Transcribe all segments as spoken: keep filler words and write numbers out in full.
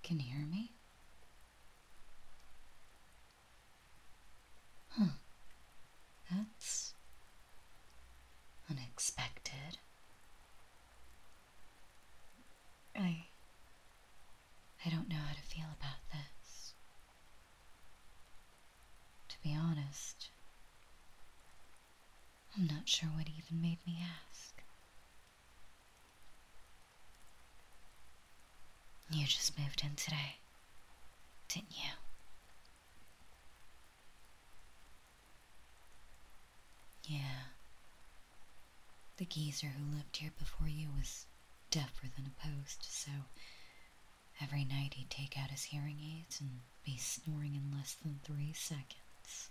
can hear me? Huh. That's unexpected. I... I don't know how to feel about this. To be honest, I'm not sure what even made me ask. You just moved in today, didn't you? Yeah. The geezer who lived here before you was deafer than a post, so every night he'd take out his hearing aids and be snoring in less than three seconds.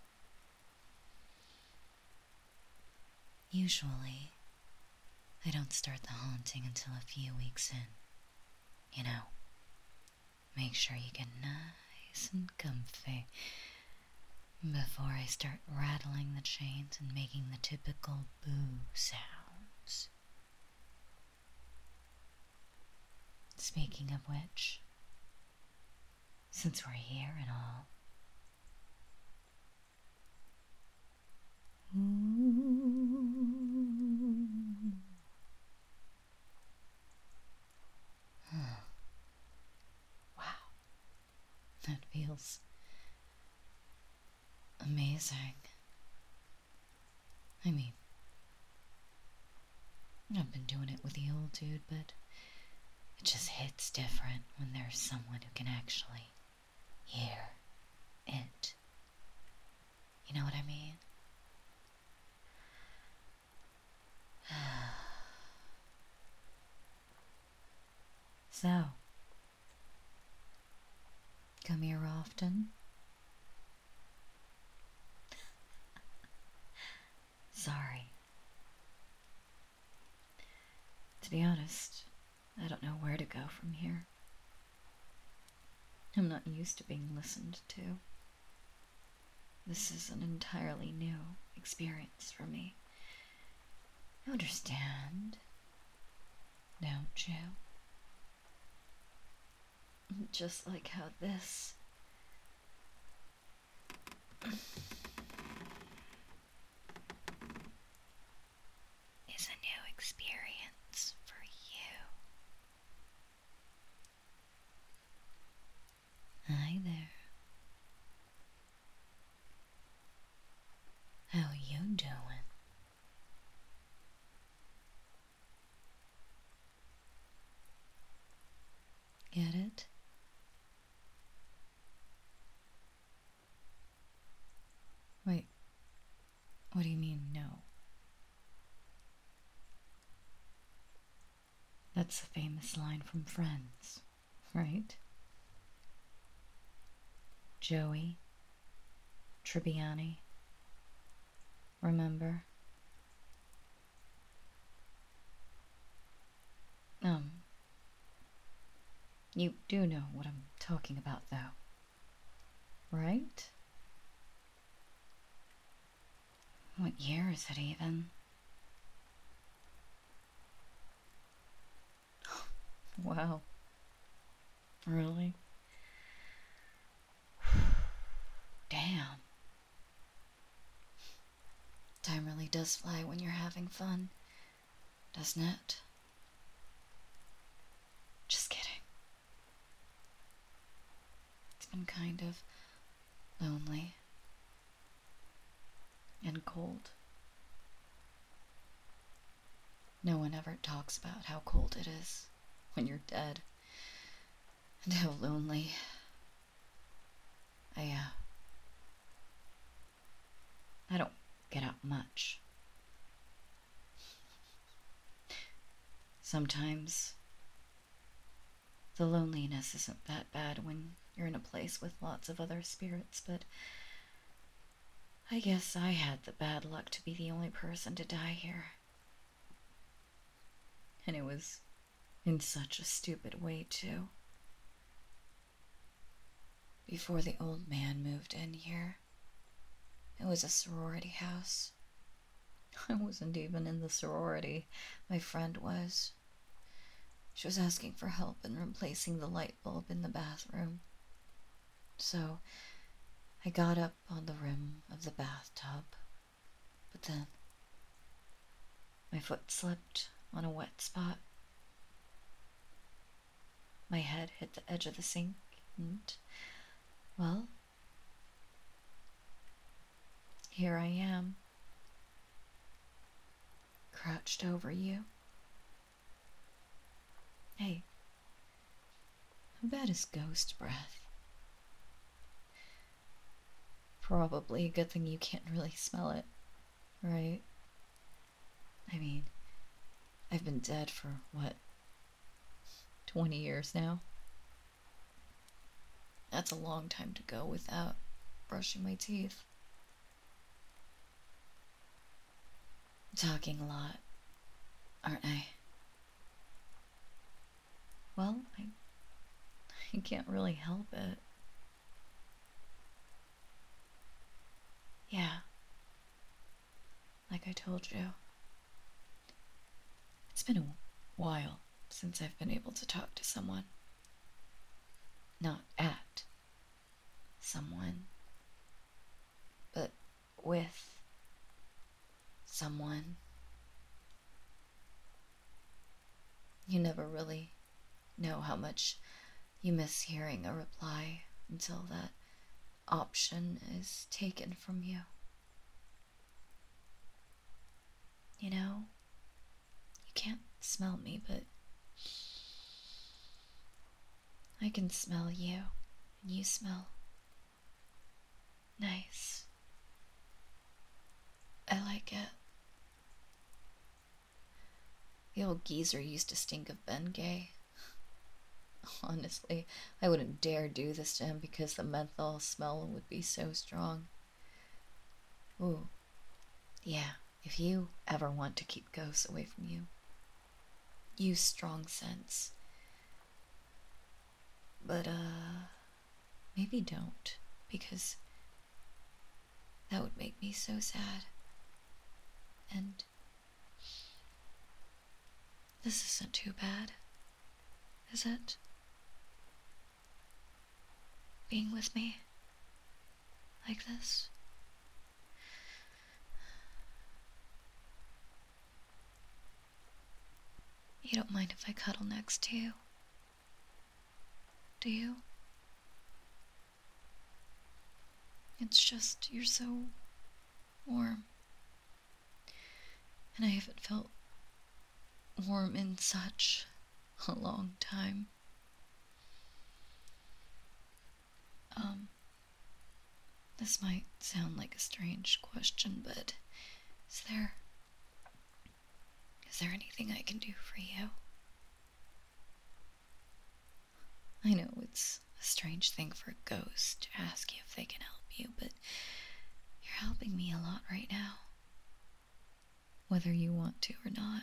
Usually, I don't start the haunting until a few weeks in. You know, make sure you get nice and comfy before I start rattling the chains and making the typical boo sounds. Speaking of which, since we're here and all, wow, that feels amazing. I mean, I've been doing it with the old dude, but it just hits different when there's someone who can actually hear it. You know what I mean? So, come here often? Sorry. To be honest, I don't know where to go from here. I'm not used to being listened to. This is an entirely new experience for me. You understand, don't you? Just like how this is a new experience for you. Hi there. How you doing? Get it? Wait, what do you mean, no? That's a famous line from Friends, right? Joey Tribbiani. Remember? Um, you do know what I'm talking about, though, right? What year is it even? Wow. Really? Damn. Time really does fly when you're having fun, doesn't it? Just kidding. It's been kind of lonely and cold. No one ever talks about how cold it is when you're dead and how lonely. I, uh, I don't get out much. Sometimes the loneliness isn't that bad when you're in a place with lots of other spirits, but I guess I had the bad luck to be the only person to die here. And it was in such a stupid way, too. Before the old man moved in here, it was a sorority house. I wasn't even in the sorority. My friend was. She was asking for help in replacing the light bulb in the bathroom. So I got up on the rim of the bathtub, but then my foot slipped on a wet spot. My head hit the edge of the sink, and, well, here I am, crouched over you. Hey, how bad is ghost breath? Probably a good thing you can't really smell it, right? I mean, I've been dead for, what, twenty years now? That's a long time to go without brushing my teeth. I'm talking a lot, aren't I? Well, I, I can't really help it. Yeah, like I told you, it's been a while since I've been able to talk to someone. Not at someone, but with someone. You never really know how much you miss hearing a reply until that option is taken from you. You know, you can't smell me, but I can smell you, and you smell nice. I like it. The old geezer used to stink of Bengay. Honestly, I wouldn't dare do this to him because the menthol smell would be so strong. Ooh, yeah, if you ever want to keep ghosts away from you, use strong scents. But, uh, maybe don't, because that would make me so sad. And this isn't too bad, is it? Being with me like this? You don't mind if I cuddle next to you, do you? It's just, you're so warm. And I haven't felt warm in such a long time. Um, this might sound like a strange question, but is there, is there anything I can do for you? I know it's a strange thing for a ghost to ask you if they can help you, but you're helping me a lot right now, whether you want to or not.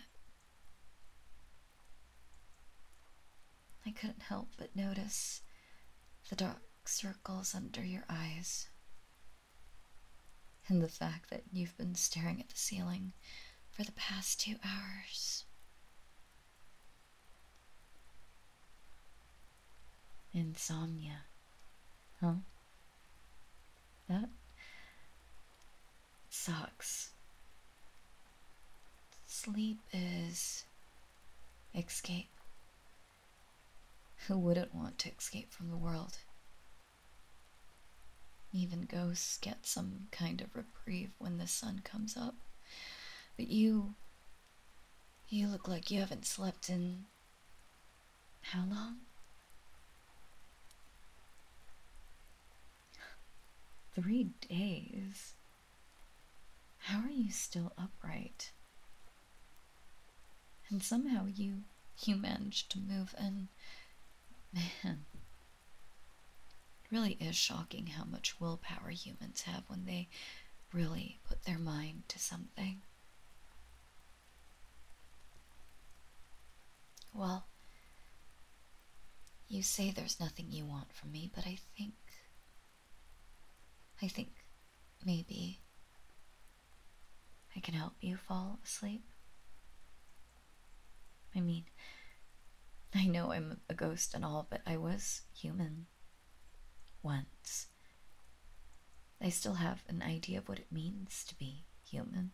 I couldn't help but notice the dark circles under your eyes, and the fact that you've been staring at the ceiling for the past two hours. Insomnia, huh? That sucks. Sleep is escape. Who wouldn't want to escape from the world? Even ghosts get some kind of reprieve when the sun comes up. But you, you look like you haven't slept in how long? Three days? How are you still upright? And somehow you, you managed to move, and man, it really is shocking how much willpower humans have when they really put their mind to something. Well, you say there's nothing you want from me, but I think, I think maybe I can help you fall asleep. I mean, I know I'm a ghost and all, but I was human once. I still have an idea of what it means to be human.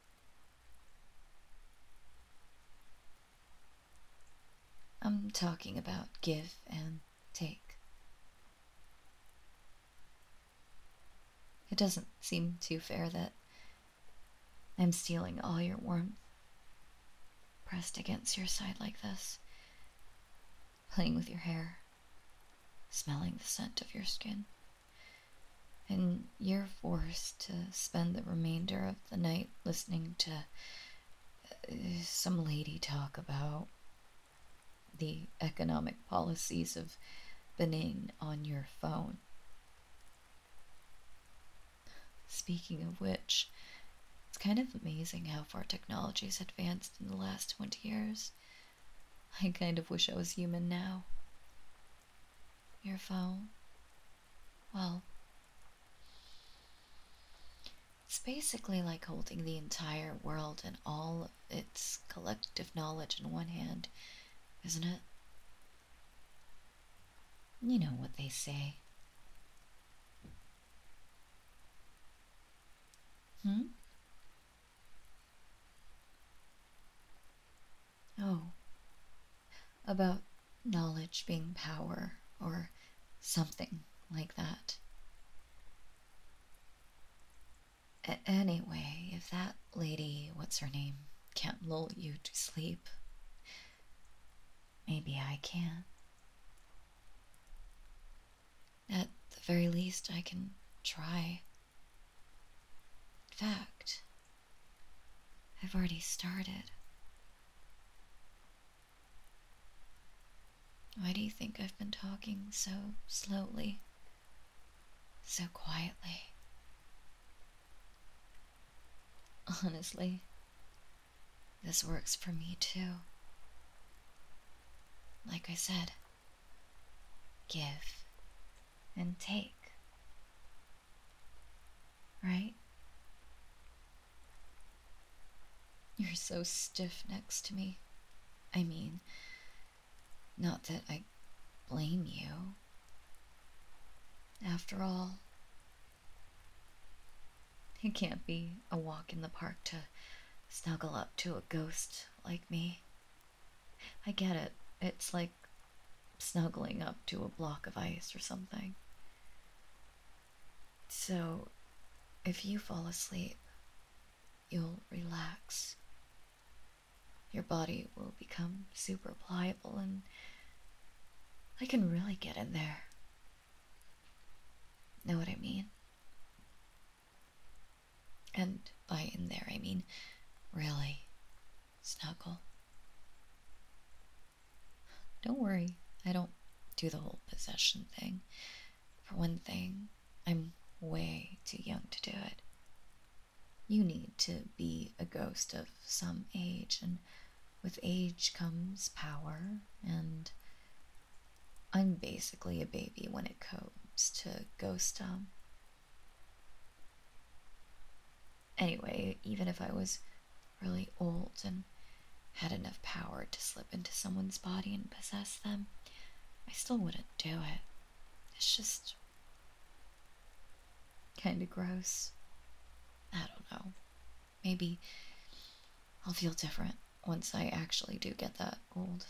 I'm talking about give and take. It doesn't seem too fair that I'm stealing all your warmth, pressed against your side like this, playing with your hair, smelling the scent of your skin. And you're forced to spend the remainder of the night listening to uh, some lady talk about the economic policies of Benin on your phone. Speaking of which, it's kind of amazing how far technology's advanced in the last twenty years. I kind of wish I was human now. Your phone, well, it's basically like holding the entire world and all of its collective knowledge in one hand, isn't it? You know what they say. Hmm? Oh, about knowledge being power, or something like that. A- anyway, if that lady, what's her name, can't lull you to sleep, maybe I can. At the very least, I can try. In fact, I've already started. Why do you think I've been talking so slowly, so quietly? Honestly, this works for me too. Like I said, give and take. Right? You're so stiff next to me. I mean, not that I blame you. After all, it can't be a walk in the park to snuggle up to a ghost like me. I get it. It's like snuggling up to a block of ice or something. So, if you fall asleep, you'll relax. Your body will become super pliable and I can really get in there. Know what I mean? And by in there, I mean really snuggle. Don't worry, I don't do the whole possession thing. For one thing, I'm way too young to do it. You need to be a ghost of some age, and with age comes power, and I'm basically a baby when it comes to ghostdom. Anyway, even if I was really old and had enough power to slip into someone's body and possess them, I still wouldn't do it. It's just kind of gross. I don't know. Maybe I'll feel different once I actually do get that old.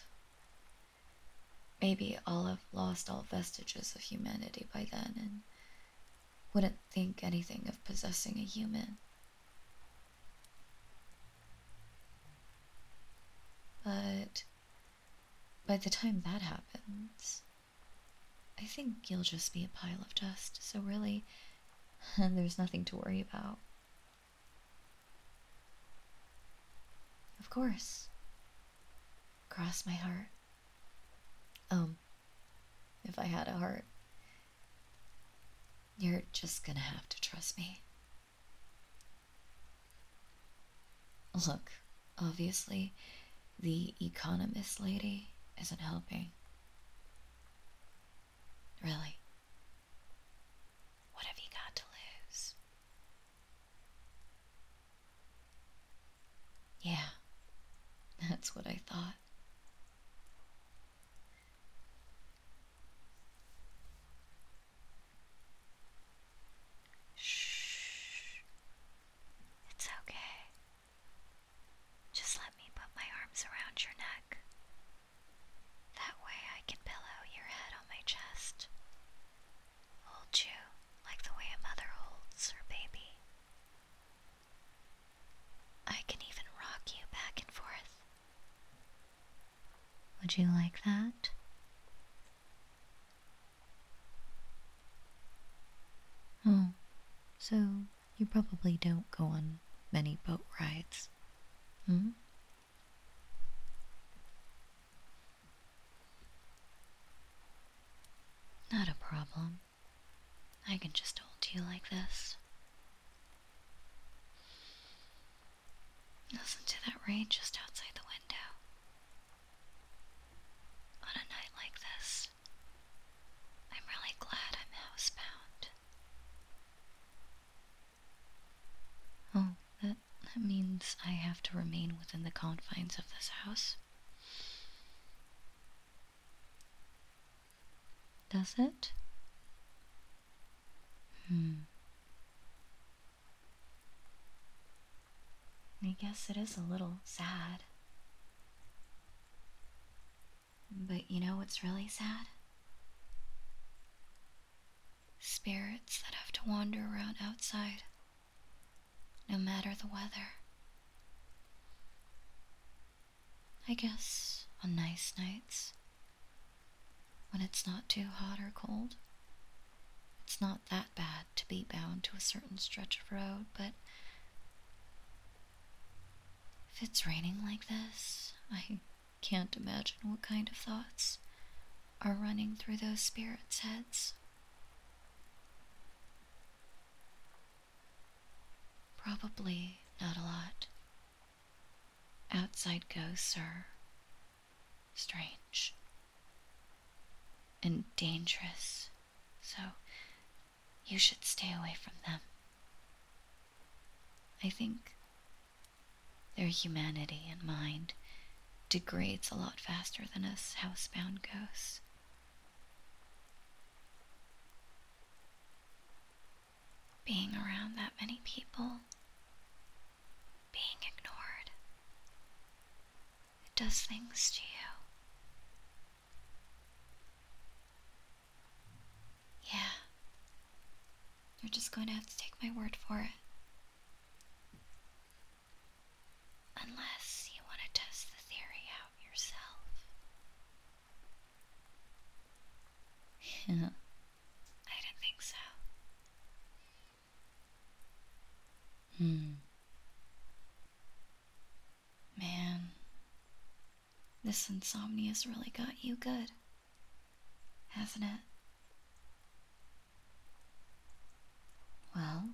Maybe I'll have lost all vestiges of humanity by then and wouldn't think anything of possessing a human. But by the time that happens, I think you'll just be a pile of dust, so really, there's nothing to worry about. Of course. Cross my heart. Um, if I had a heart. You're just gonna have to trust me. Look, obviously, the economist lady isn't helping. Really. What have you got to lose? Yeah, that's what I thought. Would you like that? Oh, so you probably don't go on many boat rides, hmm? Not a problem. I can just hold you like this. Listen to that rain just outside the window. On a night like this, I'm really glad I'm housebound. Oh, that, that means I have to remain within the confines of this house. Does it? Hmm. I guess it is a little sad. But you know what's really sad? Spirits that have to wander around outside, no matter the weather. I guess on nice nights, when it's not too hot or cold, it's not that bad to be bound to a certain stretch of road, but if it's raining like this, I can't imagine what kind of thoughts are running through those spirits' heads. Probably not a lot. Outside ghosts are strange and dangerous, so you should stay away from them. I think their humanity and mind degrades a lot faster than us housebound ghosts. Being around that many people, being ignored, it does things to you. Yeah, you're just going to have to take my word for it. Unless you want to test the theory out yourself. Yeah, I didn't think so. Hmm. Man, this insomnia's really got you good, hasn't it? Well,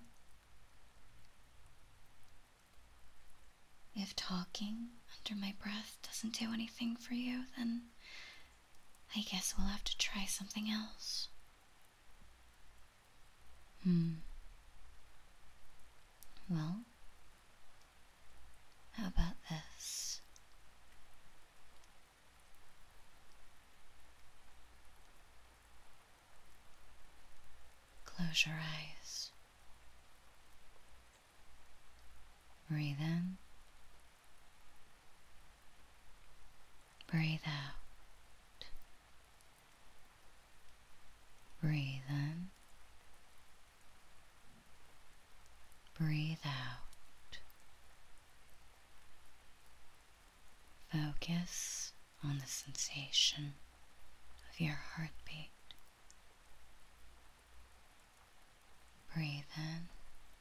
if talking under my breath doesn't do anything for you, then I guess we'll have to try something else. Hmm. Well, how about this? Close your eyes. Breathe in. Breathe out. Breathe in. Breathe out. Focus on the sensation of your heartbeat. Breathe in.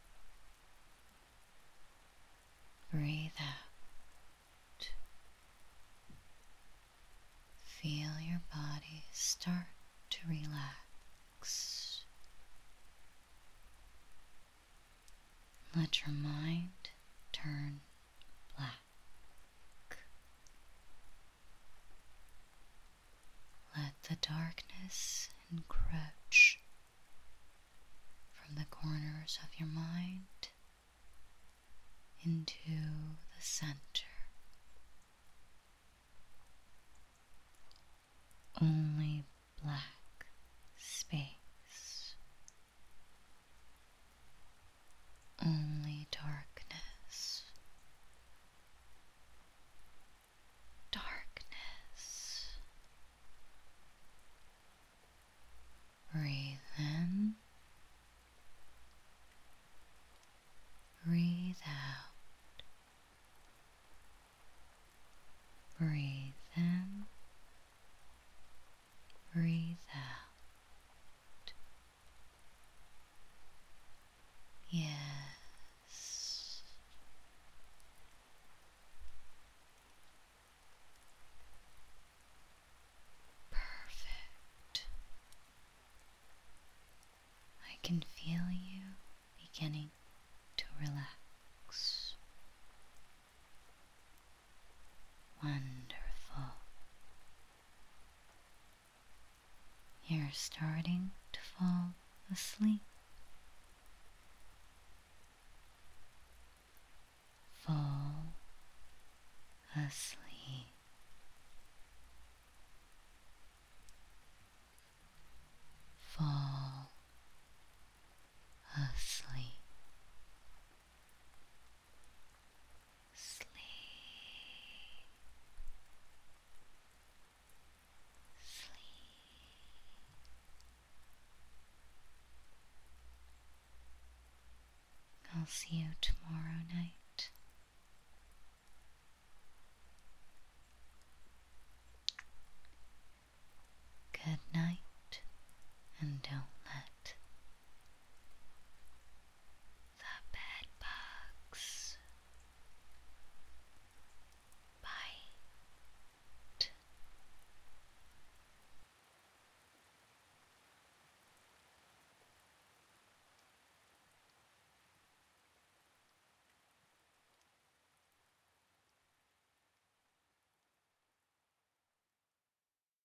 Breathe out. Feel your body start to relax. Let your mind turn black. Let the darkness encroach from the corners of your mind into the center. Only black space. Only darkness. Darkness. Breathe in. Breathe out. Breathe in. starting to fall asleep. Fall asleep. Fall asleep. Sleep. Sleep. I'll see you tomorrow night.